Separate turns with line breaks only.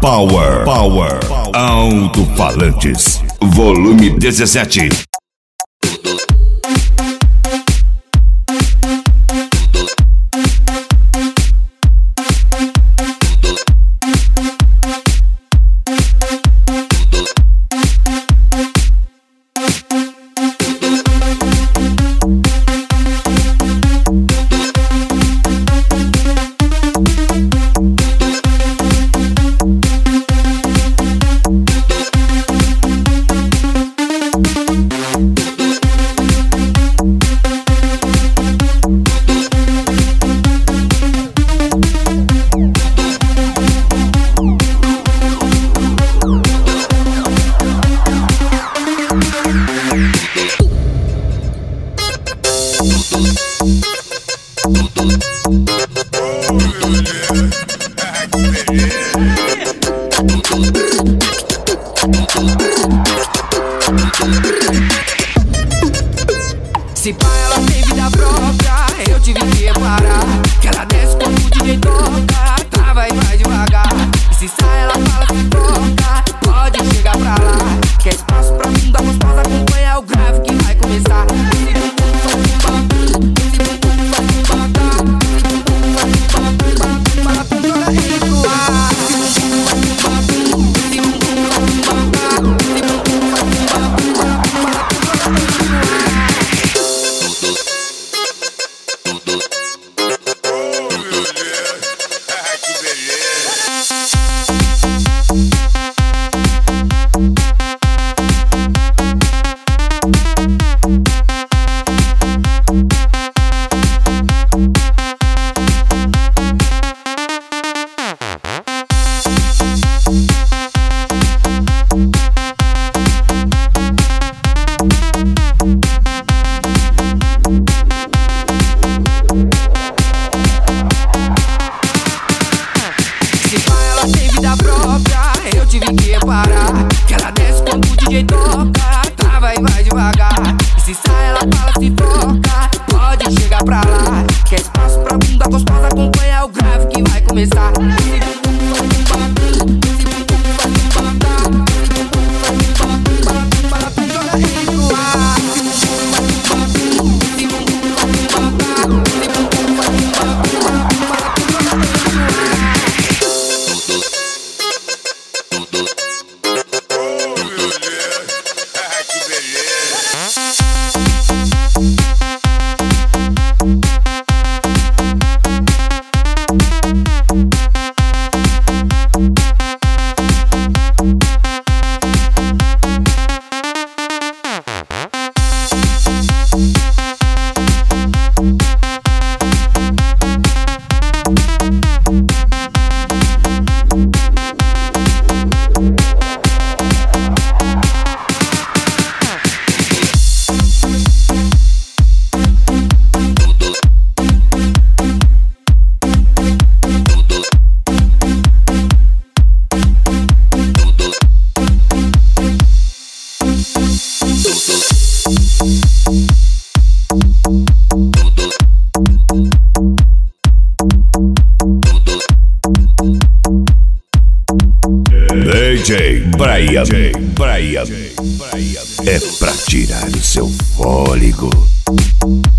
Power. Alto-falantes. Volume 17.
Se pá, ela tem vida própria, eu tive que reparar que ela desce como o DJ toca, trava e vai devagar. E se sai, ela fala se toca, pode chegar pra lá. Quer espaço pra bunda gostosa, acompanha o grave que vai começar. Eu tive que reparar que ela desce quando o DJ toca, trava e vai devagar. E se sai, ela fala se toca, pode chegar pra lá. Quer espaço pra bunda gostosa, acompanha o grave que vai começar.
DJ Brian. É pra tirar o seu fôlego.